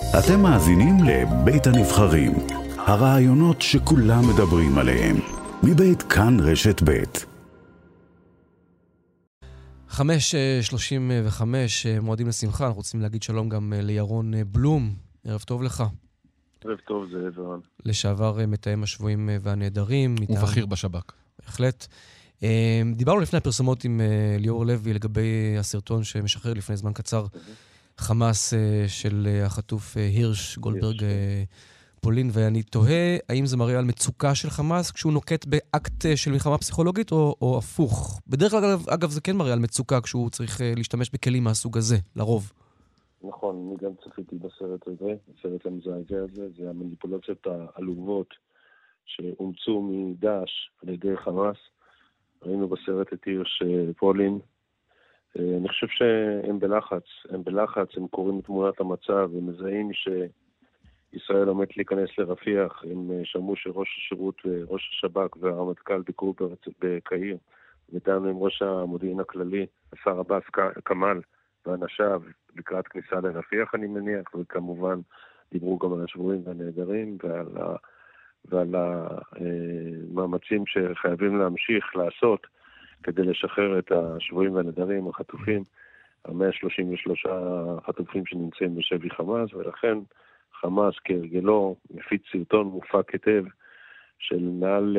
אתם מאזינים לבית הנבחרים, הרעיונות שכולם מדברים עליהם, מבית כאן רשת בית. 5:35, מועדים לשמחה. אנחנו רוצים להגיד שלום גם לירון בלום. ערב טוב לך. ערב טוב, זה ערן. לשעבר מתאם השבויים והנעדרים. ובכיר בשב"כ. בהחלט. דיברנו לפני הפרסומות עם ליאור לוי לגבי הסרטון שמשחרר לפני זמן קצר חמאס של החטוף הירש גולדברג פולין, ואני תוהה האם זה מראה על מצוקה של חמאס כשהוא נוקט באקט של מלחמה פסיכולוגית או הפוך. בדרך כלל אגב זה כן מראה על מצוקה כשהוא צריך להשתמש בכלים מהסוג הזה, לרוב. נכון, אני גם צפיתי בסרט הזה, הסרט המזעזע הזה, זה המניפולציות העלובות שאומצו מדאעש על ידי חמאס. ראינו בסרט את הירש פולין. אני חושב שהם בלחץ, הם קוראים את תמונת המצב, הם מזהים שישראל עומד להיכנס לרפיח, הם שמעו שראש השירות וראש השב"כ והרמטכ"ל ביקרו בקהיר, ודנו עם ראש המודיעין הכללי, השר עבאס כמאל ואנשיו לקראת כניסה לרפיח אני מניח, וכמובן דיברו גם על השבויים והנעדרים ועל המאמצים שחייבים להמשיך לעשות כדי לשחרר את השבויים והנעדרים, החטופים, 133 חטופים שנמצאים בשבי חמאס, ולכן חמאס כהרגלו מפיץ סרטון מופק היטב של מעל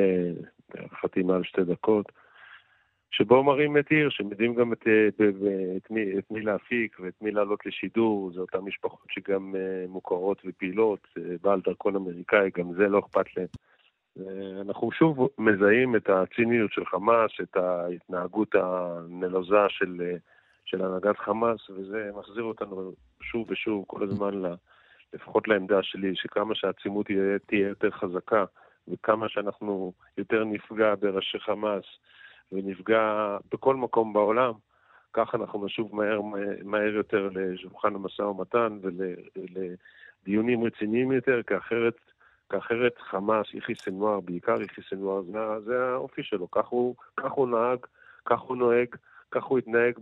2 דקות, שבו מראים את עיר, שמדעים גם את מי להפיק ואת מי לעלות לשידור. זה אותן משפחות שגם מוכרות ופעילות, בעל דרכון אמריקאי, גם זה לא אכפת להם. אנחנו שוב מזהים את הציניות של חמאס, את ההתנהגות הנלוזה של הנהגת חמאס, וזה מחזיר אותנו שוב ושוב כל הזמן לפחות לעמדה שלי, שכמה שהעצימות תהיה יותר חזקה, וכמה שאנחנו יותר נפגע בראשי חמאס, ונפגע בכל מקום בעולם, כך אנחנו נשוב מהר יותר לשולחן המשא ומתן ולדיונים רציניים יותר, כאחרת חמאס, יחיא סנוואר, בעיקר יחיא סנוואר, זה האופי שלו, כך הוא נהג, כך הוא נוהג, כך הוא התנהג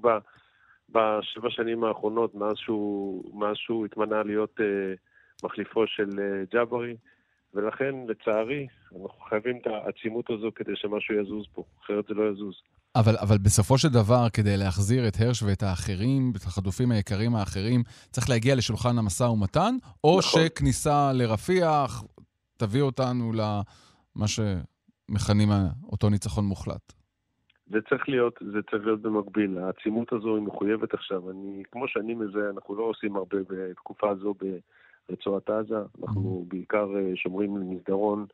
ב7 שנים האחרונות, מאז שהוא התמנה להיות מחליפו של ג'אברי, ולכן, לצערי, אנחנו חייבים את העצימות הזו כדי שמשהו יזוז פה, אחרת זה לא יזוז. אבל בסופו של דבר, כדי להחזיר את הרש ואת האחרים, את החטופים היקרים האחרים, צריך להגיע לשולחן המשא ומתן, או נכון. שכניסה לרפיח תביא אותנו למה שמכנים אותו ניצחון מוחלט. זה צריך להיות במקביל. העצימות הזו היא מחויבת עכשיו. כמו שאני מזה, אנחנו לא עושים הרבה בתקופה הזו ברצועת עזה. אנחנו בעיקר שומרים למסדרון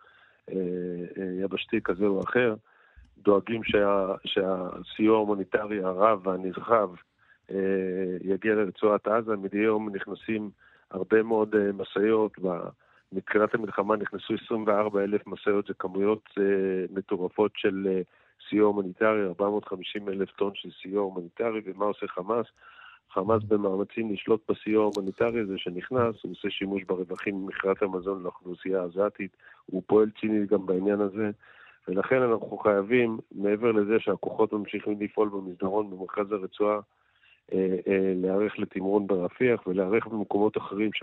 יבשתי כזה או אחר. דואגים שהסיוע ההומניטרי הרב והנרחב יגיע לרצועת עזה. מדי יום נכנסים הרבה מאוד מסעיות. מתחילת המלחמה נכנסו 24,000 מסעיות. זה כמויות מטורפות של סיוע הומניטרי, 450,000 טון של סיוע הומניטרי. ומה עושה חמאס? חמאס במאמצים לשלוט בסיוע ההומניטרי הזה שנכנס, הוא עושה שימוש ברווחים ממכירת המזון לאוכלוסייה העזתית, הוא פועל ציני גם בעניין הזה, ולכן אנחנו חייבים, מעבר לזה שהכוחות ממשיכים לפעול במסדרון במרכז הרצועה, להיערך לתמרון ברפיח ולהיערך במקומות אחרים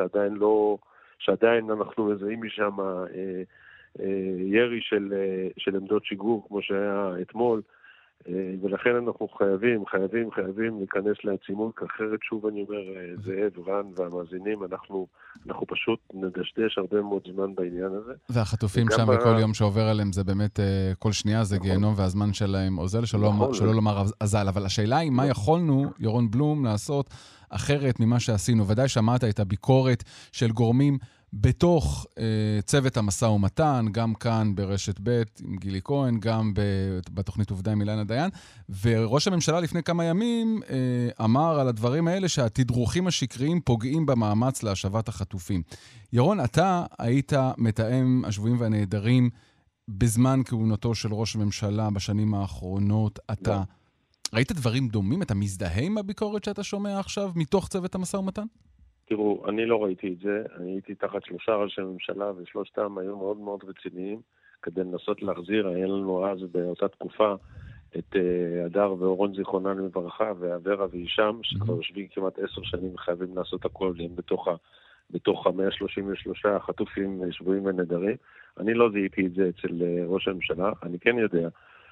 שעדיין אנחנו מזהים משם ירי של עמדות שיגור כמו שהיה אתמול, ולכן אנחנו חייבים להיכנס לעצימות, אחרת שוב אני אומר, זאב, רן והמאזינים, אנחנו פשוט נדשדש הרבה מאוד זמן בעניין הזה. והחטופים שם וכל יום שעובר עליהם זה באמת כל שנייה זה גיהנום, והזמן שלהם אוזל, שלא לומר אזל. אבל השאלה היא מה יכולנו, ירון בלום, לעשות אחרת ממה שעשינו. ודאי שמעת את הביקורת של גורמים בתוך צוות המשא ומתן, גם כאן ברשת ב' עם גילי כהן, גם בתוכנית עובדה עם אילנה דיין, וראש הממשלה לפני כמה ימים אמר על הדברים האלה שהתדרוכים השקריים פוגעים במאמץ להשבת החטופים. ירון, אתה היית מתאם השבויים והנעדרים בזמן כהונתו של ראש הממשלה בשנים האחרונות. אתה ראית דברים דומים? אתה מזדהה עם הביקורת שאתה שומע עכשיו מתוך צוות המשא ומתן? תראו, אני לא ראיתי את זה, אני הייתי תחת 3 ראשי ממשלה, ושלושתם היו מאוד מאוד רציניים, כדי לנסות להחזיר. היה לנו אז באותה תקופה את הדר ואורון זיכרונן לברכה, והעברה והישם, שכבר יושבים כמעט 10 שנים וחייבים לעשות הכל, הם בתוך בתוך 133 חטופים שבויים ונעדרים. אני לא זיהיתי את זה אצל ראש הממשלה. אני כן יודע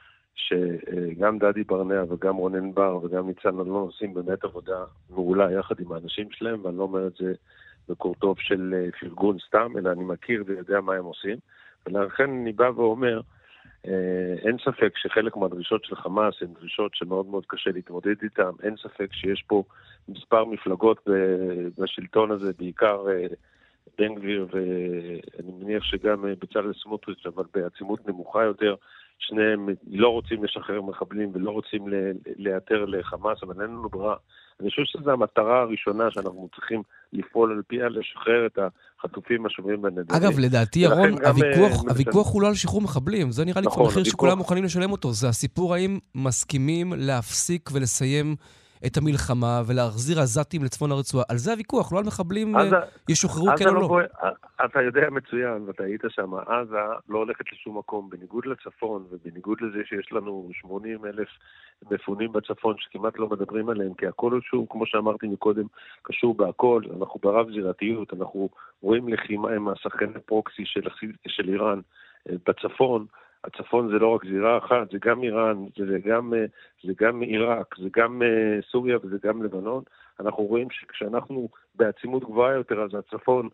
שגם דדי ברנע וגם רונן בר וגם ניצן אלון עושים באמת עבודה מעולה יחד עם האנשים שלהם, ואני לא אומר את זה בקורטוב של פרגון סתם, אלא אני מכיר ויודע מה הם עושים. ולכן אני בא ואומר, אין ספק שחלק מהדרישות של חמאס הן דרישות שמאוד מאוד קשה להתמודד איתן, אין ספק שיש פה מספר מפלגות בשלטון הזה, בעיקר בן גביר ואני מניח שגם בצלאל סמוטריץ', אבל בעצימות נמוכה יותר, שניהם לא רוצים לשחרר מחבלים ולא רוצים לאתר לחמאס, אבל אין לנו ברירה. אני חושב שזו המטרה הראשונה שאנחנו צריכים לפעול על פיה, לשחרר את החטופים השבויים והנעדרים. אגב, לדעתי, ירון, הוויכוח הוא לא על שחרור מחבלים. זה נראה לי כבר מחיר שכולם מוכנים לשלם אותו. זה הסיפור האם מסכימים להפסיק ולסיים את המלחמה ולהחזיר עזתים לצפון הרצועה. על זה הוויכוח, לא על מחבלים ישוחררו כן או לא. אתה יודע מצוין, ואתה היית שם, עזה לא הולכת לשום מקום, בניגוד לצפון, ובניגוד לזה שיש לנו 80,000 מפונים בצפון, שכמעט לא מדברים עליהם, כי הכל הוא שוב, כמו שאמרתי מקודם, קשור בהכל, אנחנו ברב זירתיות, אנחנו רואים לחימה עם השחקני פרוקסי של איראן בצפון, הצפון זה לא רק זירה אחת, זה גם איראן, זה גם עיראק, זה גם סוריה וזה גם לבנון. אנחנו רואים שכשאנחנו בעצימות גבוהה יותר, אז הצפון,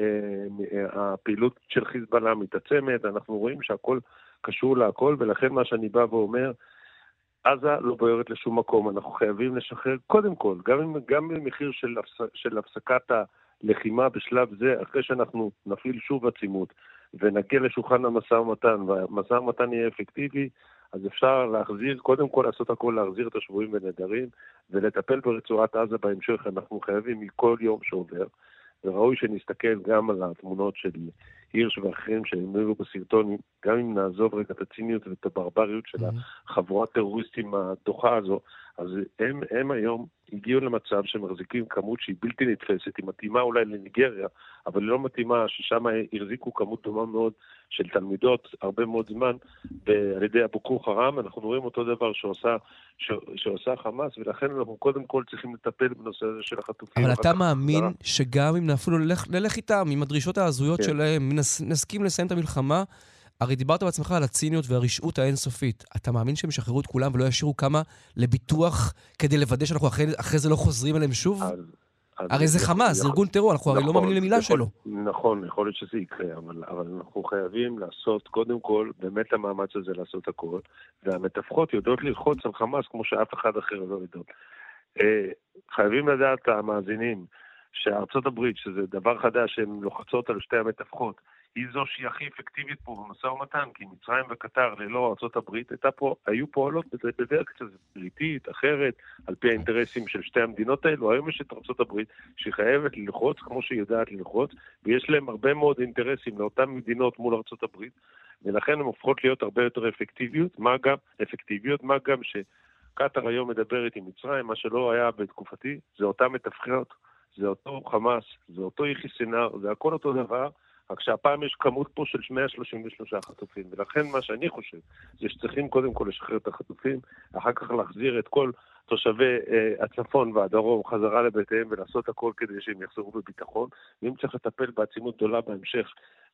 הפעילות של חיזבאללה מתעצמת, אנחנו רואים שהכל קשור להכל, ולכן מה שאני בא ואומר, עזה לא בוערת לשום מקום, אנחנו חייבים לשחרר קודם כל, גם במחיר של הפסקת הלחימה בשלב זה, אחרי שאנחנו נפעיל שוב עצימות, ונגיע לשולחן המשא ומתן, והמשא ומתן יהיה אפקטיבי, אז אפשר להחזיר, קודם כל לעשות הכל, להחזיר את השבויים ונעדרים, ולטפל ברצועת עזה בהמשך, אנחנו חייבים מכל יום שעובר, וראוי שנסתכל גם על התמונות של הירש ואחרים שנראו בסרטון, גם אם נעזוב רגע את הציניות ואת הברבריות של החבורת טרוריסטים הדוחה הזו, אז הם היום הגיעו למצב שמחזיקים כמות שהיא בלתי נתפסת, היא מתאימה אולי לניגריה, אבל היא לא מתאימה ששם החזיקו כמות דומה מאוד של תלמידות הרבה מאוד זמן, על ידי אבו חרם, אנחנו רואים אותו דבר שעושה חמאס, ולכן אנחנו קודם כל צריכים לטפל בנושא הזה של החטופים. אבל אתה מאמין שגם אם אפילו נלך איתם, עם הדרישות ההזויות שלהם, נסכים לסיים את המלחמה, הרי דיברת בעצמך על הציניות והרשעות האינסופית. אתה מאמין שהם ישחררו את כולם ולא ישאירו כמה לביטוח כדי לוודא שאנחנו אחרי זה לא חוזרים אליהם שוב? הרי זה חמאס, זה ארגון טרור, אנחנו הרי לא מאמינים למילה שלו. נכון, יכול להיות שזה יקרה, אבל אנחנו חייבים לעשות, קודם כל, באמת המאמץ הזה לעשות הכל, והמתווכים יודעות ללחוץ על חמאס כמו שאף אחד אחר לא יודעות. חייבים לדעת המאזינים שארצות הברית, שזה דבר חדש, שהן לוחצות על שתי המתווכות, היא זו שהיא הכי אפקטיבית פה במשא ומתן, כי מצרים וקטר ללא ארצות הברית היו פועלות בדרך קצת בריטית, אחרת, על פי האינטרסים של שתי המדינות האלו. היום יש את ארצות הברית שהיא חייבת ללחוץ כמו שהיא יודעת ללחוץ, ויש להם הרבה מאוד אינטרסים לאותן מדינות מול ארצות הברית, ולכן הן הופכות להיות הרבה יותר אפקטיביות, מה גם שקטר היום מדברת עם מצרים, מה שלא היה בתקופתי, זה אותן מתווכות, זה אותו חמאס, זה אותו יחיא סינואר, זה הכל אותו דבר, רק שהפעם יש כמות פה של 133 חטופים, ולכן מה שאני חושב, זה שצריכים קודם כל לשחרר את החטופים, אחר כך להחזיר את כל תושבי הצפון והדרום חזרה לביתיהם, ולעשות הכל כדי שהם יחזרו בביטחון, ואם צריך לטפל בעצימות גדולה בהמשך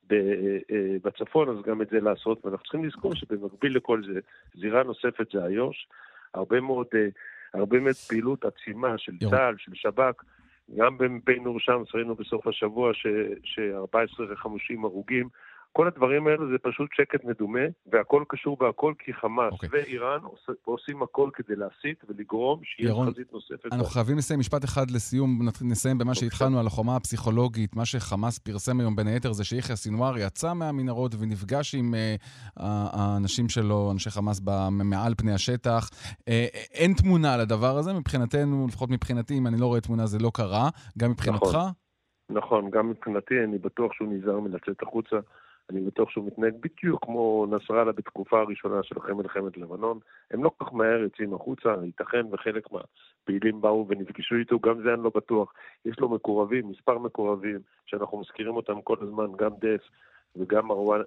בצפון, אז גם את זה לעשות, ואנחנו צריכים לזכור שבמקביל לכל זה, זירה נוספת זה איו"ש, הרבה מאוד פעילות עצימה של צה"ל, של שב"כ, גם בין נור שם, ראינו בסוף השבוע ש14 חמושים הרוגים. כל הדברים האלה זה פשוט שקט מדומה, והכל קשור בהכל, כי חמאס ואיראן עושים הכל כדי להסית ולגרום שיהיה חזית נוספת. אנחנו חייבים לסיים משפט אחד לסיום, נסיים במה שהתחלנו על החומה הפסיכולוגית. מה שחמאס פרסם היום בין היתר זה שיחיא סינואר יצא מהמנהרות ונפגש עם האנשים שלו, אנשי חמאס מעל פני השטח. אין תמונה על הדבר הזה, מבחינתנו, לפחות מבחינתי, אם אני לא רואה תמונה זה לא קרה, גם מבחינתך? נכון, גם מבחינתי, אני בטוח שהוא נזהר מלצאת החוצה. אני בטוח שהוא מתנהג בדיוק כמו נסראללה בתקופה הראשונה של אחרי מלחמת לבנון. הם לא כך מהר יוצאים החוצה, ייתכן וחלק מהפעילים באו ונפגשו איתו, גם זה אני לא בטוח. יש לו מקורבים, מספר מקורבים, שאנחנו מזכירים אותם כל הזמן, גם דף וגם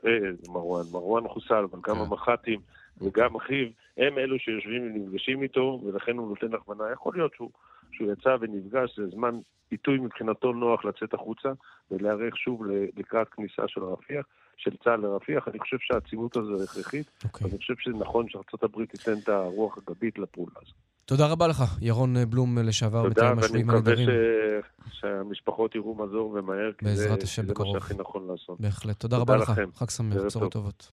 מרואן חוסל, אבל גם המח"טים וגם אחיו, הם אלו שיושבים ונפגשים איתו, ולכן הוא נותן הכוונה. יכול להיות שהוא שהוא יצא ונפגש, זה זמן פיתוי מבחינתו נוח לצאת החוצה, ולהיערך שוב לקראת כניסה של רפיח, של צה"ל לרפיח. אני חושב שהעצימות הזו הכרחית, אני חושב שנכון שארצות הברית תיתן את הרוח הגבית לפעולה הזו. תודה רבה לך, ירון בלום, לשעבר מתאם השבויים הנעדרים. תודה, ואני מקווה שהמשפחות יראו מזור ומהר, כי זה מה שהכי נכון לעשות. בהחלט. תודה רבה לך. חג שמח, בשורות טובות.